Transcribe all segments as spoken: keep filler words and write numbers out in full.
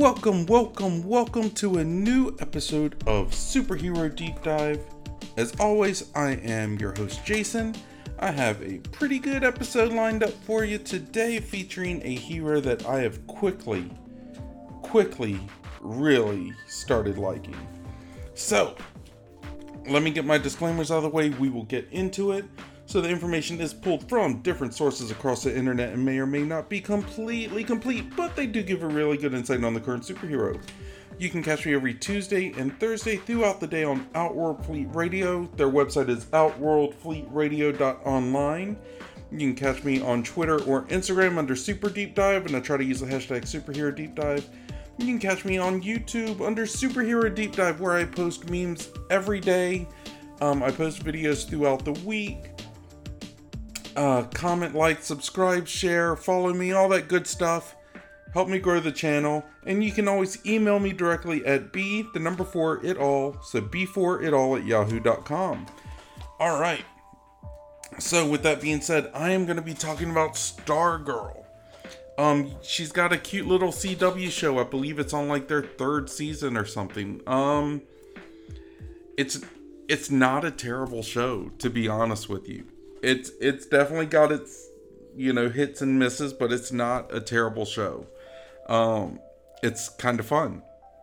Welcome, welcome, welcome to a new episode of Superhero Deep Dive. As always, I am your host, Jason. I have a pretty good episode lined up for you today, featuring a hero that I have quickly, quickly, really started liking. So, let me get my disclaimers out of the way. We will get into it. So the information is pulled from different sources across the internet and may or may not be completely complete, but they do give a really good insight on the current superhero. You can catch me every Tuesday and Thursday throughout the day on Outworld Fleet Radio. Their website is outworld fleet radio dot online. You can catch me on Twitter or Instagram under Super Deep Dive, and I try to use the hashtag Superhero Deep Dive. You can catch me on YouTube under Superhero Deep Dive, where I post memes every day. Um, I post videos throughout the week. Uh, comment, like, subscribe, share, follow me, all that good stuff. Help me grow the channel. And you can always email me directly at b, the number four, it all. So b four it all at yahoo dot com. Alright. So with that being said, I am going to be talking about Stargirl. Um, she's got a cute little C W show. I believe it's on like their third season or something. Um, it's, it's not a terrible show, to be honest with you. It's it's definitely got its, you know, hits and misses, but it's not a terrible show. Um, it's kind of fun.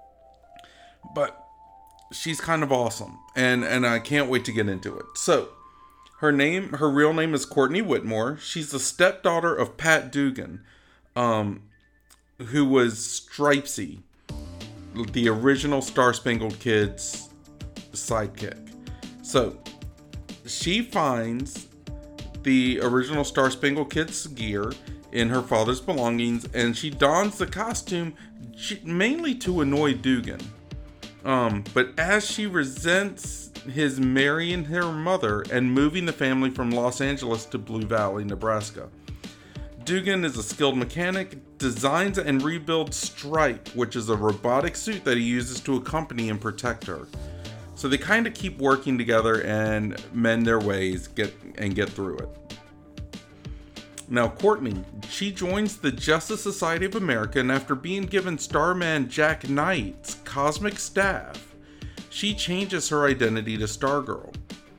But she's kind of awesome, and, and I can't wait to get into it. So, her name, her real name is Courtney Whitmore. She's the stepdaughter of Pat Dugan, um, who was Stripesy, the original Star Spangled Kid's sidekick. So, she finds the original Star Spangled Kid's gear in her father's belongings, and she dons the costume mainly to annoy Dugan. Um, but as she resents his marrying her mother and moving the family from Los Angeles to Blue Valley, Nebraska, Dugan is a skilled mechanic, designs and rebuilds Stripe, which is a robotic suit that he uses to accompany and protect her. So they kind of keep working together and mend their ways get and get through it. Now Courtney, she joins the Justice Society of America, and after being given Starman Jack Knight's cosmic staff, she changes her identity to Stargirl.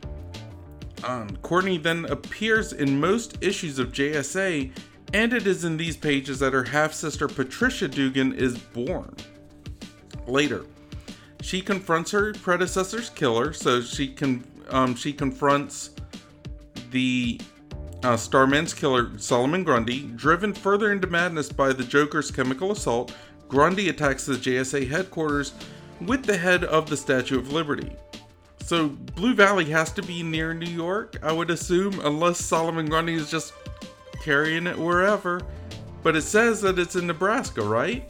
Um, Courtney then appears in most issues of J S A, and it is in these pages that her half-sister Patricia Dugan is born. Later, she confronts her predecessor's killer, so she can um, she confronts the uh, Starman's killer, Solomon Grundy. Driven further into madness by the Joker's chemical assault, Grundy attacks the J S A headquarters with the head of the Statue of Liberty. So Blue Valley has to be near New York, I would assume, unless Solomon Grundy is just carrying it wherever. But it says that it's in Nebraska, right?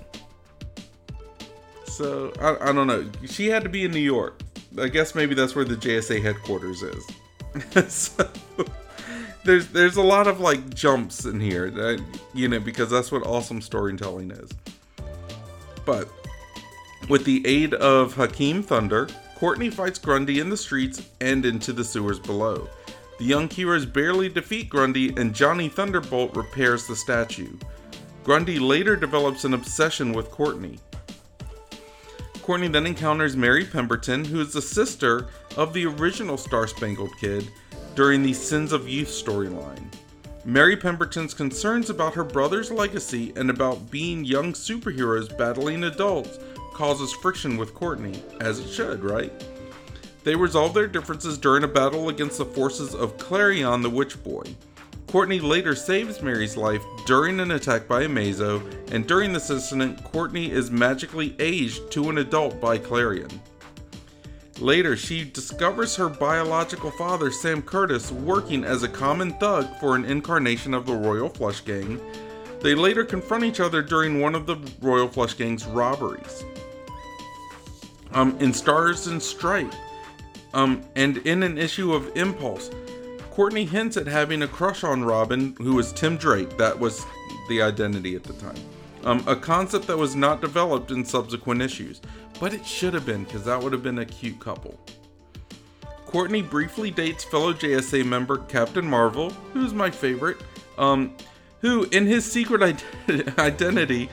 So, I, I don't know. She had to be in New York. I guess maybe that's where the J S A headquarters is. So, there's there's a lot of, like, jumps in here, that, you know, because that's what awesome storytelling is. But, with the aid of Hakeem Thunder, Courtney fights Grundy in the streets and into the sewers below. The young heroes barely defeat Grundy, and Johnny Thunderbolt repairs the statue. Grundy later develops an obsession with Courtney. Courtney then encounters Mary Pemberton, who is the sister of the original Star Spangled Kid, during the Sins of Youth storyline. Mary Pemberton's concerns about her brother's legacy and about being young superheroes battling adults causes friction with Courtney, as it should, right? They resolve their differences during a battle against the forces of Clarion the Witch Boy. Courtney later saves Mary's life during an attack by Amazo, and during this incident, Courtney is magically aged to an adult by Clarion. Later, she discovers her biological father, Sam Curtis, working as a common thug for an incarnation of the Royal Flush Gang. They later confront each other during one of the Royal Flush Gang's robberies. Um, in Stars and Stripe, um, and in an issue of Impulse, Courtney hints at having a crush on Robin, who was Tim Drake. That was the identity at the time. Um, a concept that was not developed in subsequent issues. But it should have been, because that would have been a cute couple. Courtney briefly dates fellow J S A member Captain Marvel, who's my favorite, um, who in his secret ident- identity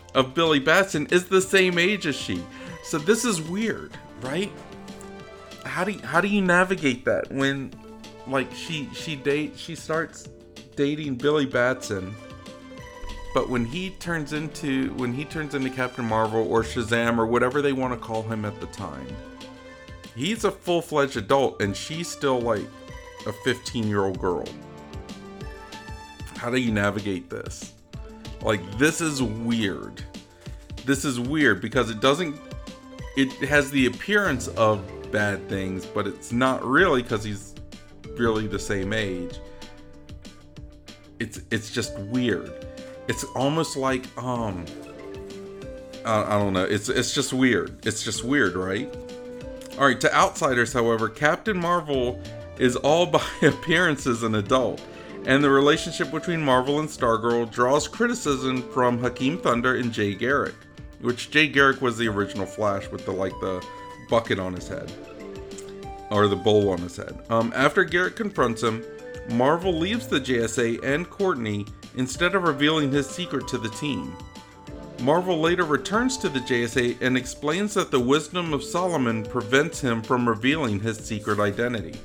of Billy Batson is the same age as she. So this is weird, right? How do you, how do you navigate that when, like, she she date she starts dating Billy Batson, but when he turns into when he turns into Captain Marvel or Shazam or whatever they want to call him at the time, he's a full-fledged adult and she's still like a fifteen-year-old girl. How do you navigate this? Like, this is weird. This is weird because it doesn't... It has the appearance of bad things, but it's not really because he's really the same age. It's it's just weird. It's almost like, um... I, I don't know. It's, it's just weird. It's just weird, right? Alright, to outsiders, however, Captain Marvel is all by appearances an adult. And the relationship between Marvel and Stargirl draws criticism from Hakeem Thunder and Jay Garrick, which Jay Garrick was the original Flash with the like the bucket on his head, or the bowl on his head. Um, after Garrick confronts him, Marvel leaves the J S A and Courtney instead of revealing his secret to the team. Marvel later returns to the J S A and explains that the wisdom of Solomon prevents him from revealing his secret identity.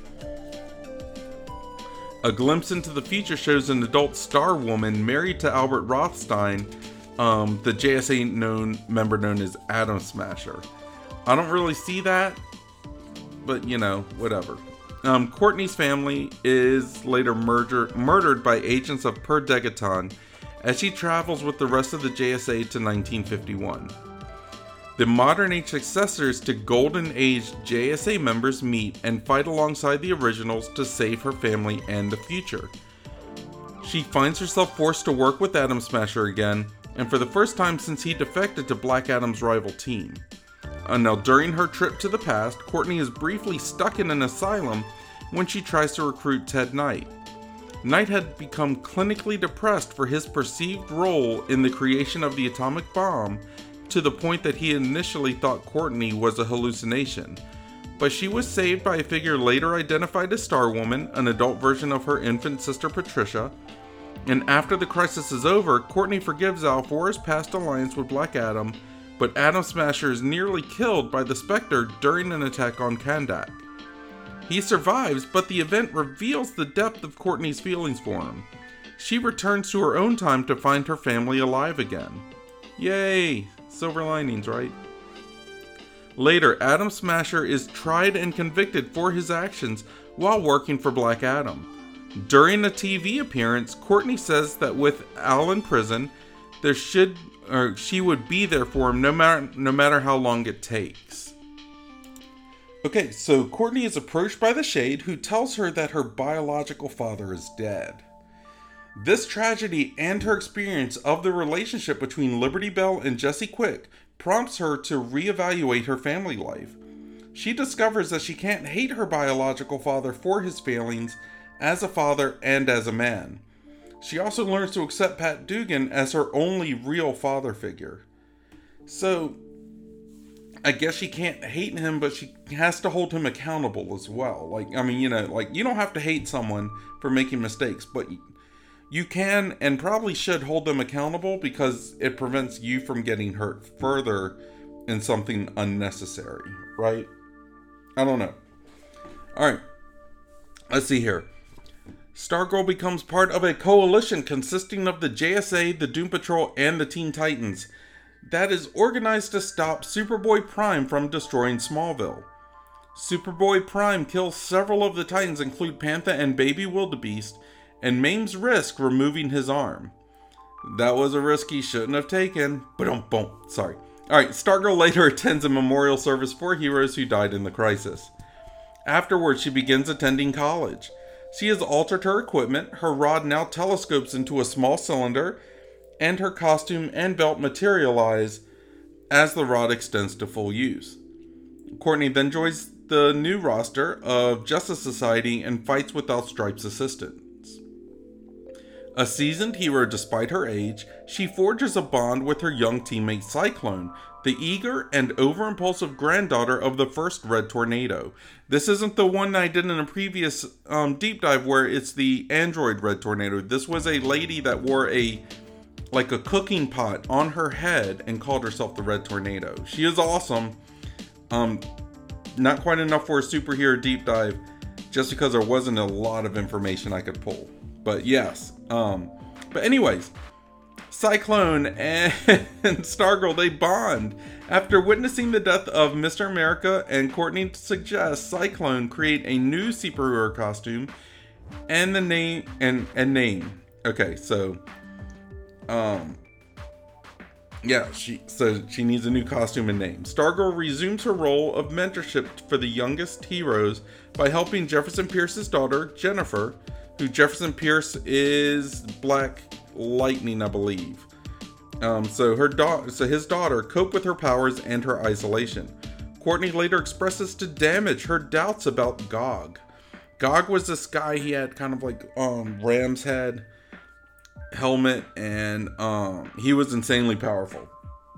A glimpse into the future shows an adult Star Woman married to Albert Rothstein, um, the J S A known member known as Atom Smasher. I don't really see that, but you know, whatever. Um, Courtney's family is later murder- murdered by agents of Per Degaton as she travels with the rest of the J S A to nineteen fifty-one. The modern age successors to Golden Age J S A members meet and fight alongside the originals to save her family and the future. She finds herself forced to work with Atom Smasher again, and for the first time since he defected to Black Adam's rival team. Uh, now, during her trip to the past, Courtney is briefly stuck in an asylum when she tries to recruit Ted Knight. Knight had become clinically depressed for his perceived role in the creation of the atomic bomb, to the point that he initially thought Courtney was a hallucination. But she was saved by a figure later identified as Star-Woman, an adult version of her infant sister Patricia. And after the crisis is over, Courtney forgives Al for his past alliance with Black Adam, but Atom Smasher is nearly killed by the Spectre during an attack on Kahndaq. He survives, but the event reveals the depth of Courtney's feelings for him. She returns to her own time to find her family alive again. Yay! Silver linings, right? Later, Atom Smasher is tried and convicted for his actions while working for Black Adam. During a T V appearance, Courtney says that with Al in prison, there should or she would be there for him no matter no matter how long it takes. Okay, so Courtney is approached by the Shade, who tells her that her biological father is dead. This tragedy and her experience of the relationship between Liberty Bell and Jesse Quick prompts her to reevaluate her family life. She discovers that she can't hate her biological father for his failings as a father and as a man. She also learns to accept Pat Dugan as her only real father figure. So, I guess she can't hate him, but she has to hold him accountable as well. Like, I mean, you know, like, you don't have to hate someone for making mistakes, but you can and probably should hold them accountable because it prevents you from getting hurt further in something unnecessary, right? I don't know. Alright, let's see here. Stargirl becomes part of a coalition consisting of the J S A, the Doom Patrol, and the Teen Titans that is organized to stop Superboy Prime from destroying Smallville. Superboy Prime kills several of the Titans, include Panther and Baby Wildebeest, and maims Risk, removing his arm. That was a risk he shouldn't have taken. Ba-dum-bum. Sorry. Alright, Stargirl later attends a memorial service for heroes who died in the crisis. Afterwards, she begins attending college. She has altered her equipment, her rod now telescopes into a small cylinder, and her costume and belt materialize as the rod extends to full use. Courtney then joins the new roster of Justice Society and fights without Stripe's assistance. A seasoned hero despite her age, she forges a bond with her young teammate Cyclone, the eager and over-impulsive granddaughter of the first Red Tornado. This isn't the one I did in a previous um, deep dive where it's the android Red Tornado. This was a lady that wore a like a cooking pot on her head and called herself the Red Tornado. She is awesome. Um, not quite enough for a superhero deep dive, just because there wasn't a lot of information I could pull. But yes. Um, but anyways, Cyclone and Stargirl, they bond. After witnessing the death of Mister America, and Courtney suggests Cyclone create a new superhero costume and the name and, and name. Okay, so um yeah, she so she needs a new costume and name. Stargirl resumes her role of mentorship for the youngest heroes by helping Jefferson Pierce's daughter, Jennifer, who Jefferson Pierce is Black Lightning, I believe. Um, so her daughter, so his daughter, cope with her powers and her isolation. Courtney later expresses to Damage her doubts about Gog. Gog was this guy, he had kind of like um ram's head, helmet, and um he was insanely powerful.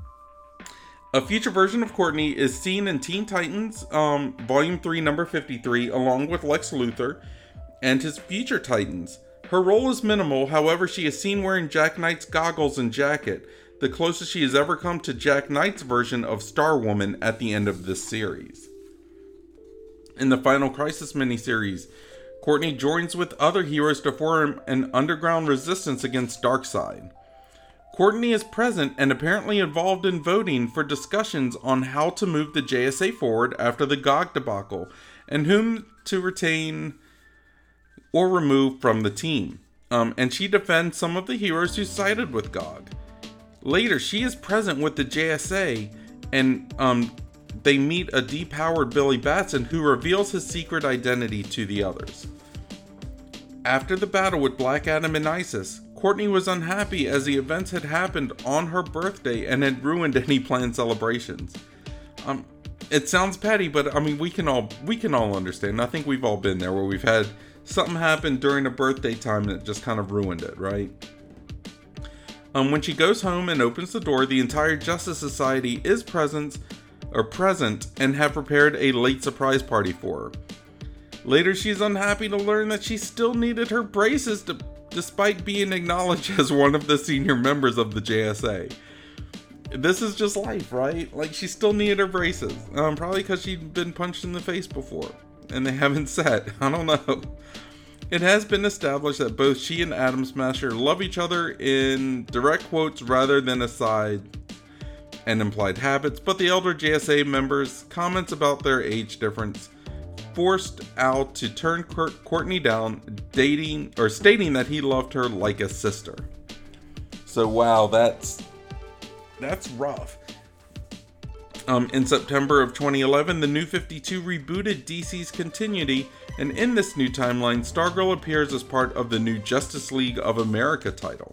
A future version of Courtney is seen in Teen Titans um volume three, number fifty-three, along with Lex Luthor and his future Titans. Her role is minimal, however she is seen wearing Jack Knight's goggles and jacket, the closest she has ever come to Jack Knight's version of Star-Woman at the end of this series. In the Final Crisis miniseries, Courtney joins with other heroes to form an underground resistance against Darkseid. Courtney is present and apparently involved in voting for discussions on how to move the J S A forward after the Gog debacle, and whom to retain or remove from the team. Um, and she defends some of the heroes who sided with Gog. Later, she is present with the J S A, and um, they meet a depowered Billy Batson, who reveals his secret identity to the others. After the battle with Black Adam and Isis, Courtney was unhappy as the events had happened on her birthday and had ruined any planned celebrations. Um, it sounds petty, but I mean, we can all we can all understand. I think we've all been there, where we've had something happen during a birthday time and it just kind of ruined it, right? Um, when she goes home and opens the door, the entire Justice Society is present, or present and have prepared a late surprise party for her. Later, she's unhappy to learn that she still needed her braces to, despite being acknowledged as one of the senior members of the J S A. This is just life, right? Like, she still needed her braces. Um, probably because she'd been punched in the face before and they haven't set. I don't know. It has been established that both she and Atom Smasher love each other in direct quotes rather than aside and implied habits, but the elder J S A members' comments about their age difference forced Al to turn Courtney down, dating or stating that he loved her like a sister. So wow, that's that's rough. Um, in September of twenty eleven, the New fifty-two rebooted D C's continuity, and in this new timeline, Stargirl appears as part of the new Justice League of America title.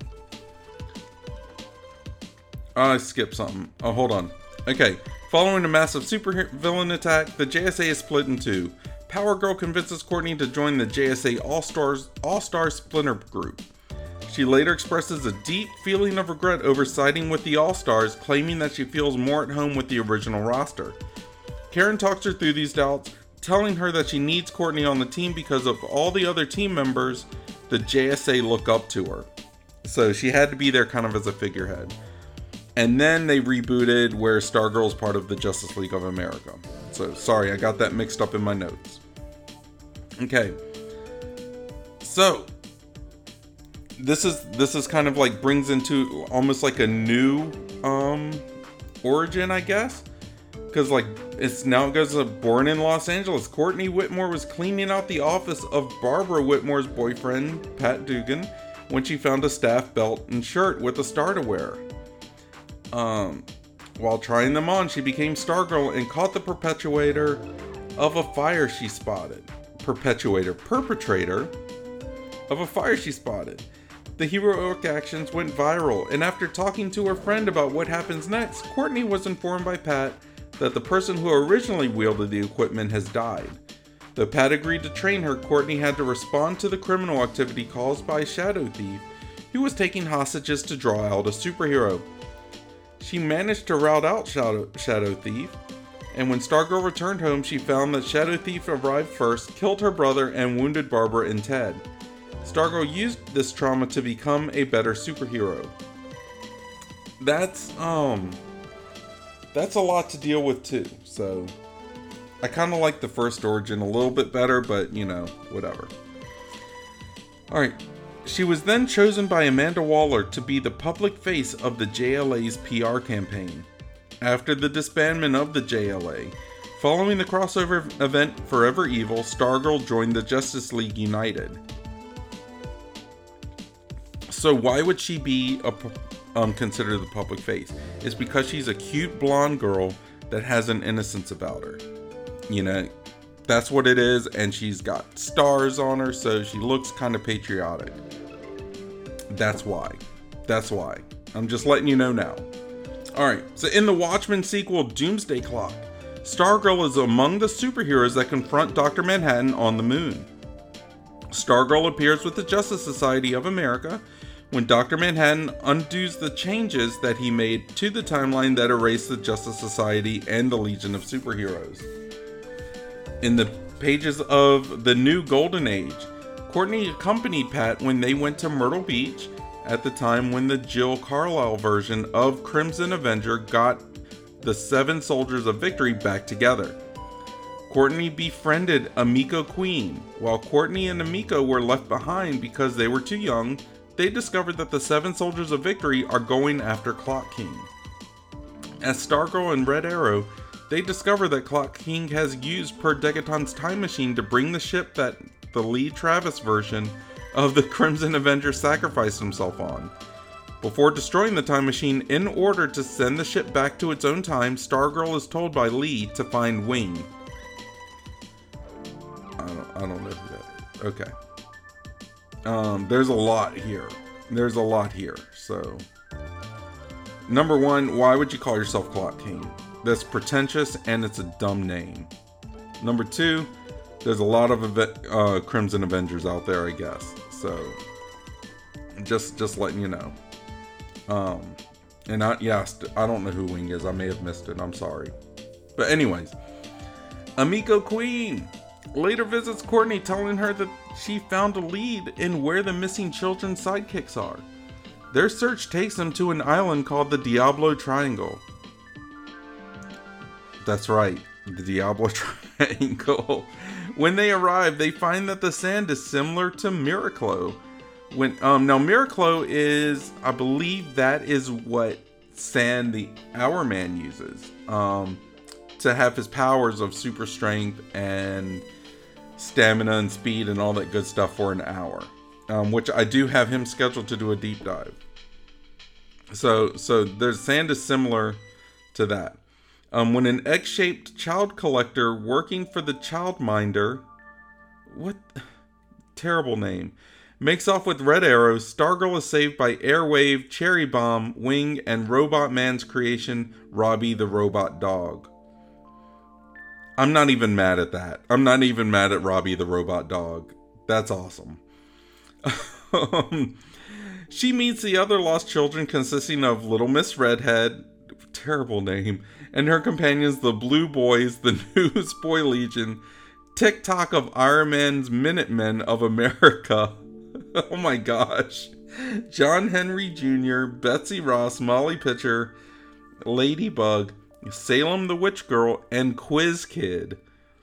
Oh, I skipped something. Oh, hold on. Okay, following a massive supervillain attack, the J S A is split in two. Power Girl convinces Courtney to join the J S A All-Stars All-Star Splinter Group. She later expresses a deep feeling of regret over siding with the All-Stars, claiming that she feels more at home with the original roster. Karen talks her through these doubts, telling her that she needs Courtney on the team because of all the other team members the J S A look up to her. So she had to be there kind of as a figurehead. And then they rebooted where Stargirl's part of the Justice League of America. So sorry, I got that mixed up in my notes. Okay. So this is this is kind of like brings into almost like a new um origin, I guess. Because like it's now it goes to born in Los Angeles. Courtney Whitmore was cleaning out the office of Barbara Whitmore's boyfriend, Pat Dugan, when she found a staff belt and shirt with a star to wear. Um, while trying them on, she became Stargirl and caught the perpetuator of a fire she spotted. Perpetuator, perpetrator of a fire she spotted. The heroic actions went viral, and after talking to her friend about what happens next, Courtney was informed by Pat that the person who originally wielded the equipment has died. Though Pat agreed to train her, Courtney had to respond to the criminal activity caused by Shadow Thief, who was taking hostages to draw out a superhero. She managed to rout out Shadow, Shadow Thief, and when Stargirl returned home, she found that Shadow Thief arrived first, killed her brother, and wounded Barbara and Ted. Stargirl used this trauma to become a better superhero. that's, um, that's a lot to deal with too. So, I kind of like the first origin a little bit better, but, you know, whatever. Alright. She was then chosen by Amanda Waller to be the public face of the J L A's P R campaign. After the disbandment of the J L A, following the crossover event Forever Evil, Stargirl joined the Justice League United. So why would she be a, um, considered the public face? It's because she's a cute blonde girl that has an innocence about her. You know, that's what it is, and she's got stars on her, so she looks kind of patriotic. That's why. That's why. I'm just letting you know now. Alright, so in the Watchmen sequel, Doomsday Clock, Stargirl is among the superheroes that confront Doctor Manhattan on the moon. Stargirl appears with the Justice Society of America when Doctor Manhattan undoes the changes that he made to the timeline that erased the Justice Society and the Legion of Superheroes. In the pages of the New Golden Age, Courtney accompanied Pat when they went to Myrtle Beach at the time when the Jill Carlisle version of Crimson Avenger got the Seven Soldiers of Victory back together. Courtney befriended Emiko Queen. While Courtney and Emiko were left behind because they were too young, they discovered that the Seven Soldiers of Victory are going after Clock King. As Stargirl and Red Arrow, they discover that Clock King has used Per Degaton's time machine to bring the ship that the Lee Travis version of the Crimson Avenger sacrificed himself on. Before destroying the time machine in order to send the ship back to its own time, Stargirl is told by Lee to find Wing. I don't, I don't know who that is. Okay. Um, there's a lot here. There's a lot here. So, number one, why would you call yourself Clock King? That's pretentious and it's a dumb name. Number two, there's a lot of uh, Crimson Avengers out there, I guess. So, just just letting you know. Um, and I, yeah, I don't know who Wing is. I may have missed it. I'm sorry. But anyways, Emiko Queen later visits Courtney, telling her that she found a lead in where the missing children's sidekicks are. Their search takes them to an island called the Diablo Triangle. That's right, the Diablo Triangle. When they arrive, they find that the sand is similar to Miraclo. When um now Miraclo is, I believe that is what sand the Hourman uses um to have his powers of super strength and stamina and speed and all that good stuff for an hour. Um, which I do have him scheduled to do a deep dive. So so there's sand is similar to that. Um, when an egg-shaped child collector working for the Childminder, what terrible name, makes off with Red Arrow, Stargirl is saved by Airwave, Cherry Bomb, Wing, and Robot Man's creation, Robbie the Robot Dog. I'm not even mad at that. I'm not even mad at Robbie the Robot Dog. That's awesome. She meets the other lost children consisting of Little Miss Redhead, terrible name, and her companions, the Blue Boys, the Newsboy Legion, TikTok of Iron Man's Minutemen of America. Oh my gosh. John Henry Junior, Betsy Ross, Molly Pitcher, Ladybug, Salem the Witch Girl, and Quiz Kid.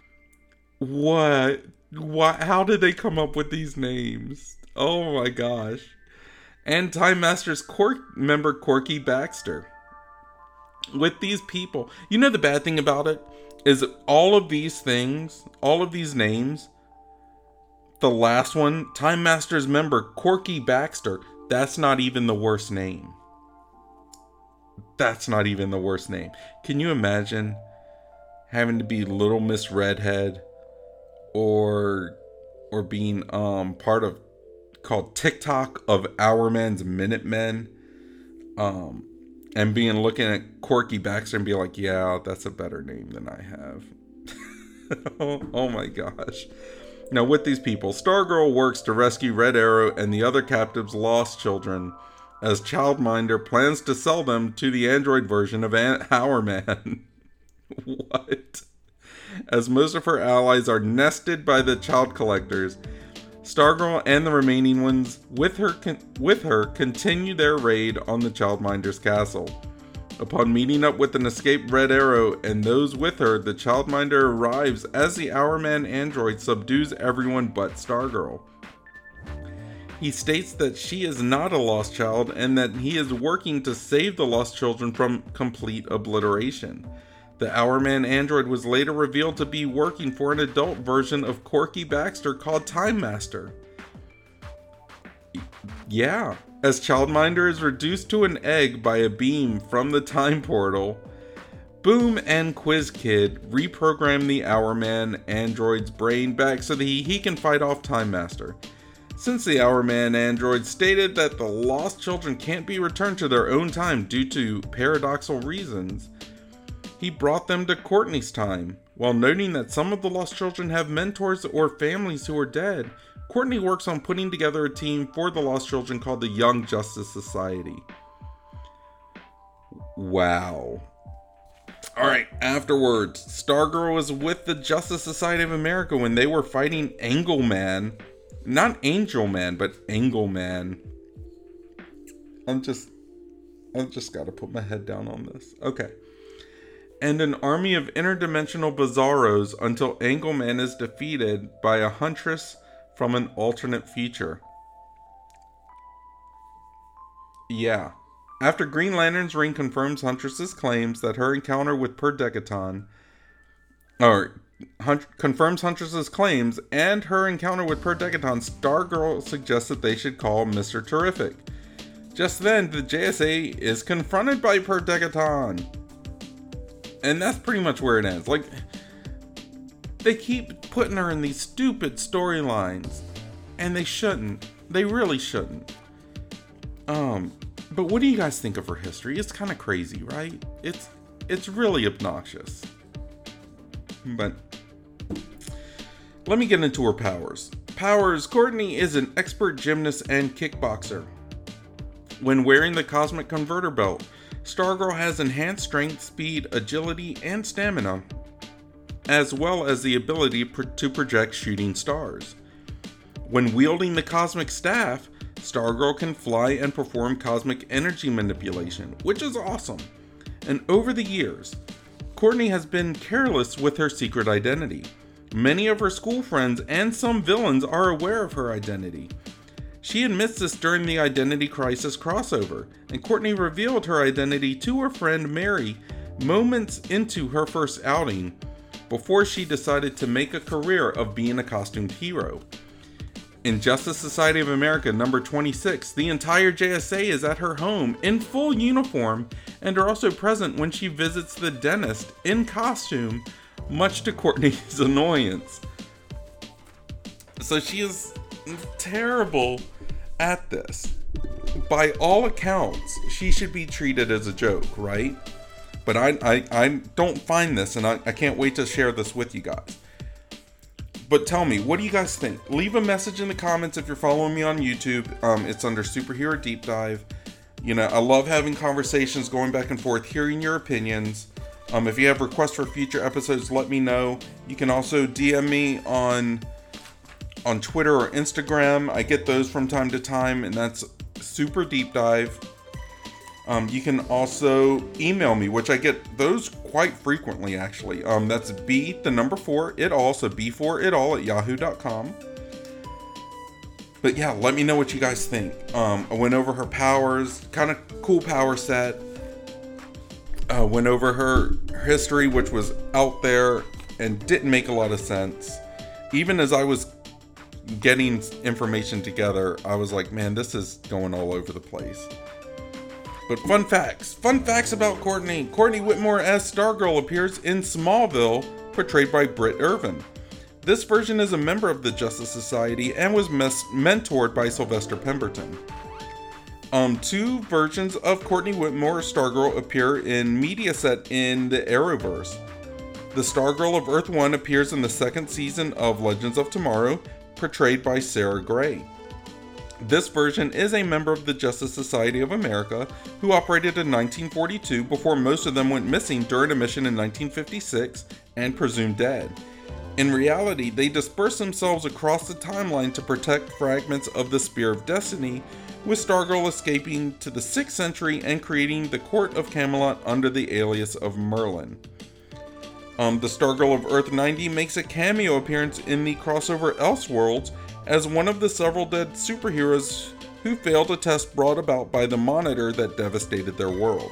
What? What? How did they come up with these names? Oh my gosh. And Time Master's Cork member Corky Baxter. With these people, you know the bad thing about it is all of these things, all of these names, the last one, Time Master's member Corky Baxter, that's not even the worst name. That's not even the worst name. Can you imagine having to be Little Miss Redhead or or being um part of called TikTok of Hourman's Minutemen? Um And being looking at Corky Baxter and be like, yeah, that's a better name than I have. oh, oh my gosh. Now with these people, Stargirl works to rescue Red Arrow and the other captives' lost children, as Childminder plans to sell them to the android version of Aunt Hourman. What? As most of her allies are nested by the child collectors, Stargirl and the remaining ones with her con- with her continue their raid on the Childminder's castle. Upon meeting up with an escaped Red Arrow and those with her, the Childminder arrives as the Hourman android subdues everyone but Stargirl. He states that she is not a lost child and that he is working to save the lost children from complete obliteration. The Hourman android was later revealed to be working for an adult version of Corky Baxter called Time Master. Yeah, as Childminder is reduced to an egg by a beam from the time portal, Boom and Quiz Kid reprogram the Hourman android's brain back so that he, he can fight off Time Master. Since the Hourman android stated that the lost children can't be returned to their own time due to paradoxical reasons, he brought them to Courtney's time. While noting that some of the lost children have mentors or families who are dead, Courtney works on putting together a team for the lost children called the Young Justice Society. Wow. Alright, afterwards, Stargirl was with the Justice Society of America when they were fighting Angleman. Not Angel Man, but Angleman. I'm just... I've just got to put my head down on this. Okay. And an army of interdimensional Bizarros until Angleman is defeated by a huntress from an alternate future. Yeah. After Green Lantern's ring confirms Huntress's claims that her encounter with Per Decaton, or Hunt, confirms Huntress's claims and her encounter with Per Decaton, Stargirl suggests that they should call Mister Terrific. Just then, the J S A is confronted by Per Decaton. And that's pretty much where it ends. Like, they keep putting her in these stupid storylines, and they shouldn't. They really shouldn't. Um, but what do you guys think of her history? It's kind of crazy, right? It's it's really obnoxious. But let me get into her powers. Powers: Courtney is an expert gymnast and kickboxer. When wearing the Cosmic Converter Belt, Stargirl has enhanced strength, speed, agility, and stamina, as well as the ability pr- to project shooting stars. When wielding the Cosmic Staff, Stargirl can fly and perform cosmic energy manipulation, which is awesome. And over the years, Courtney has been careless with her secret identity. Many of her school friends and some villains are aware of her identity. She admits this during the Identity Crisis crossover, and Courtney revealed her identity to her friend Mary moments into her first outing, before she decided to make a career of being a costumed hero. In Justice Society of America number twenty-six, the entire J S A is at her home in full uniform and are also present when she visits the dentist in costume, much to Courtney's annoyance. So she is terrible at this. By all accounts, she should be treated as a joke, right? But I I, I don't find this, and I, I can't wait to share this with you guys. But tell me, what do you guys think? Leave a message in the comments if you're following me on YouTube. Um, it's under Superhero Deep Dive. You know, I love having conversations, going back and forth, hearing your opinions. Um, if you have requests for future episodes, let me know. You can also D M me on on Twitter or Instagram. I get those from time to time, and that's Super Deep Dive. Um, you can also email me, which I get those quite frequently, actually. Um, that's B, the number four, it all, so B four it all at yahoo dot com. But yeah, let me know what you guys think. Um, I went over her powers, kind of cool power set. Uh, went over her history, which was out there and didn't make a lot of sense. Even as I was getting information together, I was like, man, this is going all over the place. But fun facts. Fun facts about Courtney. Courtney Whitmore as Stargirl appears in Smallville, portrayed by Britt Irvin. This version is a member of the Justice Society and was mes- mentored by Sylvester Pemberton. Um, two versions of Courtney Whitmore as Stargirl appear in media set in the Arrowverse. The Stargirl of Earth one appears in the second season of Legends of Tomorrow, portrayed by Sarah Gray. This version is a member of the Justice Society of America, who operated in nineteen forty-two before most of them went missing during a mission in nineteen fifty-six and presumed dead. In reality, they disperse themselves across the timeline to protect fragments of the Spear of Destiny, with Stargirl escaping to the sixth century and creating the Court of Camelot under the alias of Merlin. Um, the Stargirl of Earth ninety makes a cameo appearance in the crossover Elseworlds as one of the several dead superheroes who failed a test brought about by the Monitor that devastated their world.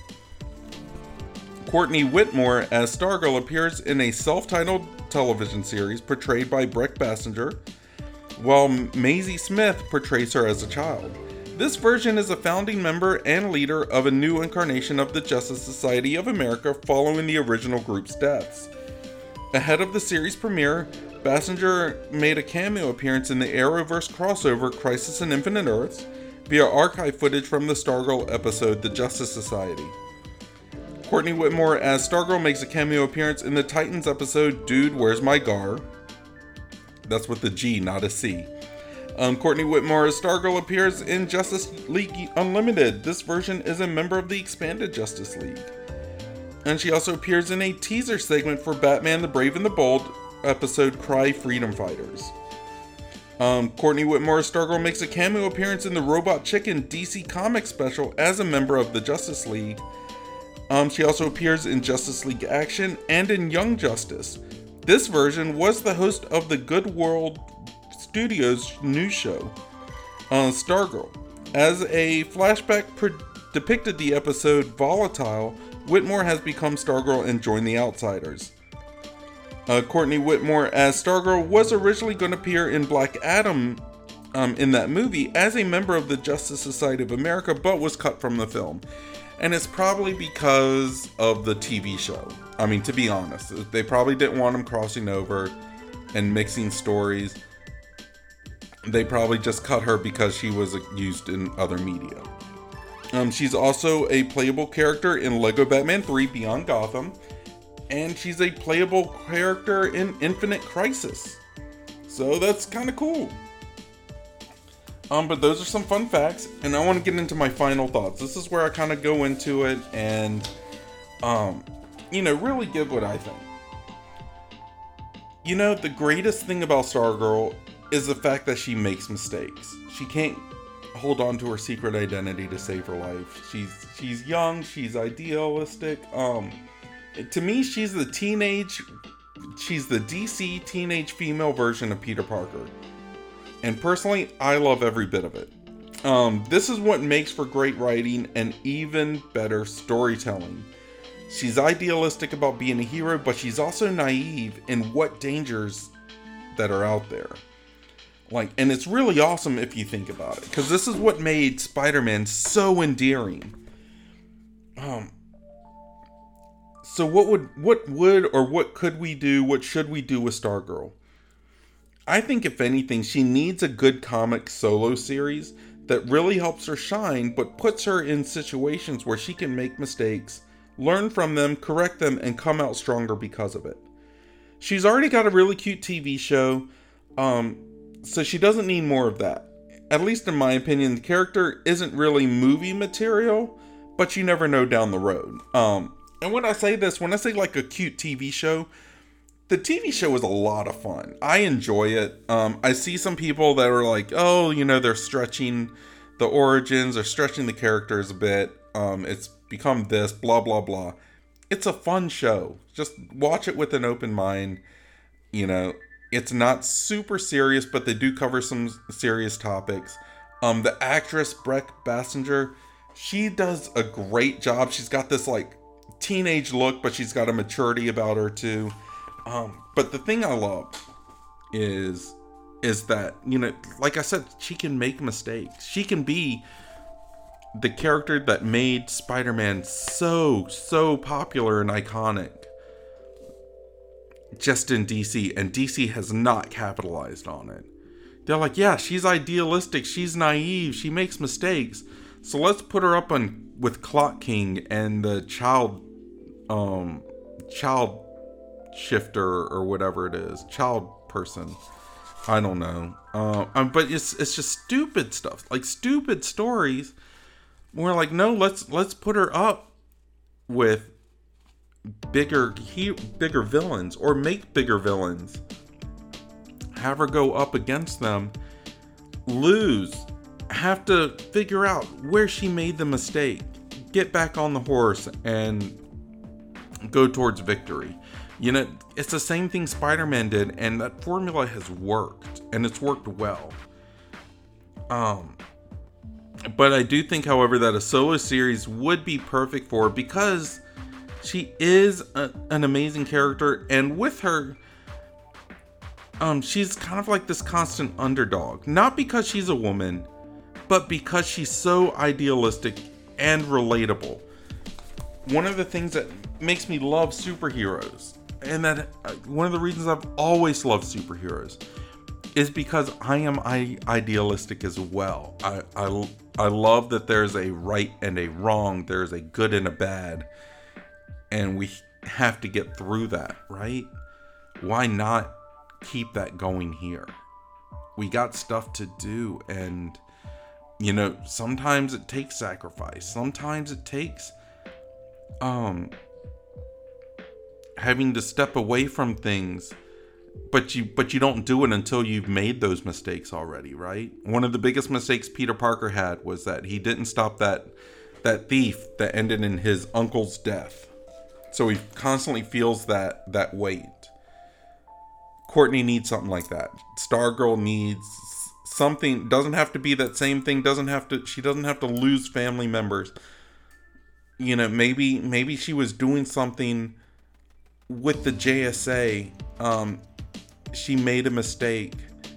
Courtney Whitmore as Stargirl appears in a self-titled television series portrayed by Brec Bassinger, while Maisie Smith portrays her as a child. This version is a founding member and leader of a new incarnation of the Justice Society of America following the original group's deaths. Ahead of the series premiere, Bassinger made a cameo appearance in the Arrowverse crossover Crisis on Infinite Earths via archive footage from the Stargirl episode The Justice Society. Courtney Whitmore as Stargirl makes a cameo appearance in the Titans episode Dude, Where's My Gar? That's with the G, not a C. Um, Courtney Whitmore as Stargirl appears in Justice League Unlimited. This version is a member of the expanded Justice League. And she also appears in a teaser segment for Batman the Brave and the Bold episode Cry Freedom Fighters. Um, Courtney Whitmore as Stargirl makes a cameo appearance in the Robot Chicken D C Comics special as a member of the Justice League. Um, she also appears in Justice League Action and in Young Justice. This version was the host of the Good World Studios news show, uh, Stargirl. As a flashback pre- depicted the episode Volatile, Whitmore has become Stargirl and joined the Outsiders. Uh, Courtney Whitmore as Stargirl was originally going to appear in Black Adam um, in that movie as a member of the Justice Society of America, but was cut from the film. And it's probably because of the T V show. I mean, to be honest, they probably didn't want him crossing over and mixing stories. They probably just cut her because she was used in other media. Um, she's also a playable character in Lego Batman three Beyond Gotham. And she's a playable character in Infinite Crisis. So that's kind of cool. Um, but those are some fun facts, and I want to get into my final thoughts. This is where I kind of go into it and, um, you know, really give what I think. You know, the greatest thing about Stargirl is the fact that she makes mistakes. She can't hold on to her secret identity to save her life. She's she's young, she's idealistic. Um, to me, she's the teenage, she's the D C teenage female version of Peter Parker. And personally, I love every bit of it. Um, this is what makes for great writing and even better storytelling. She's idealistic about being a hero, but she's also naive in what dangers that are out there. Like, and it's really awesome if you think about it, because this is what made Spider-Man so endearing. Um, so what would, what would, or what could we do, what should we do with Stargirl? I think if anything, she needs a good comic solo series that really helps her shine, but puts her in situations where she can make mistakes, learn from them, correct them, and come out stronger because of it. She's already got a really cute T V show, um, so she doesn't need more of that. At least in my opinion, the character isn't really movie material, but you never know down the road. Um, and when I say this, when I say like a cute T V show, the T V show is a lot of fun. I enjoy it. Um, I see some people that are like, oh, you know, they're stretching the origins or stretching the characters a bit. Um, it's become this, blah, blah, blah. It's a fun show. Just watch it with an open mind. You know, it's not super serious, but they do cover some serious topics. Um, the actress, Brec Bassinger, she does a great job. She's got this like teenage look, but she's got a maturity about her too. Um, but the thing I love is, is that, you know, like I said, she can make mistakes. She can be the character that made Spider-Man so, so popular and iconic just in D C, and D C has not capitalized on it. They're like, yeah, she's idealistic, she's naive, she makes mistakes, so let's put her up on with Clock King and the child, um, child shifter or whatever it is, child person. I don't know. Uh, um, but it's it's just stupid stuff, like stupid stories. We're like, no, let's let's put her up with bigger he, bigger villains, or make bigger villains. Have her go up against them, lose, have to figure out where she made the mistake, get back on the horse, and go towards victory. You know, it's the same thing Spider-Man did, and that formula has worked, and it's worked well. Um, but I do think, however, that a solo series would be perfect for her, because she is a, an amazing character, and with her, um, she's kind of like this constant underdog. Not because she's a woman, but because she's so idealistic and relatable. One of the things that makes me love superheroes, and that uh, one of the reasons I've always loved superheroes, is because I am I- idealistic as well. I, I, I love that there's a right and a wrong, there's a good and a bad, and we have to get through that, right? Why not keep that going here? We got stuff to do, and you know, sometimes it takes sacrifice. Sometimes it takes um having to step away from things, but you but you don't do it until you've made those mistakes already, right? One of the biggest mistakes Peter Parker had was that he didn't stop that that thief that ended in his uncle's death. So he constantly feels that that weight. Courtney needs something like that. Stargirl needs something. Doesn't have to be that same thing. Doesn't have to. She doesn't have to lose family members. You know, maybe maybe she was doing something with the J S A. Um, she made a mistake,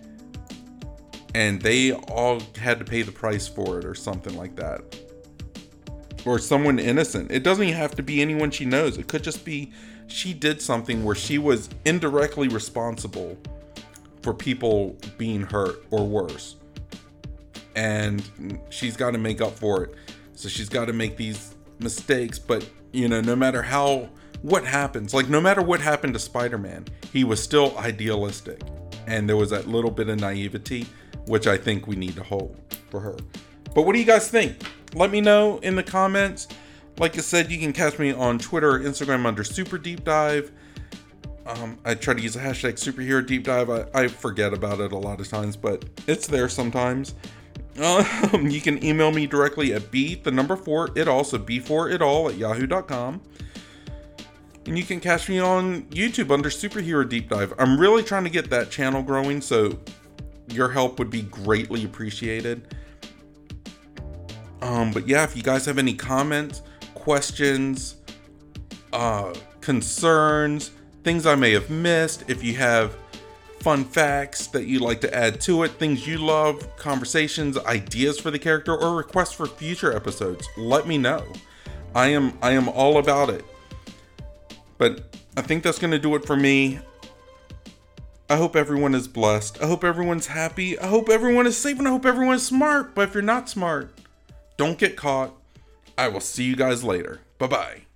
and they all had to pay the price for it, or something like that. Or someone innocent. It doesn't even have to be anyone she knows. It could just be she did something where she was indirectly responsible for people being hurt or worse, and she's got to make up for it. So she's got to make these mistakes, but you know, no matter how what happens, like no matter what happened to Spider-Man, he was still idealistic, and there was that little bit of naivety, which I think we need to hold for her. But what do you guys think? Let me know in the comments. Like I said, you can catch me on Twitter or Instagram under Super Deep Dive. Um, I try to use the hashtag Superhero Deep Dive. I, I forget about it a lot of times, but it's there sometimes. Um, you can email me directly at b the number four it all, so b four it all at yahoo dot com. And you can catch me on YouTube under Superhero Deep Dive. I'm really trying to get that channel growing, so your help would be greatly appreciated. Um, but yeah, if you guys have any comments, questions, uh, concerns, things I may have missed, if you have fun facts that you'd like to add to it, things you love, conversations, ideas for the character, or requests for future episodes, let me know. I am I am all about it. But I think that's going to do it for me. I hope everyone is blessed. I hope everyone's happy. I hope everyone is safe, and I hope everyone is smart. But if you're not smart, don't get caught. I will see you guys later. Bye-bye.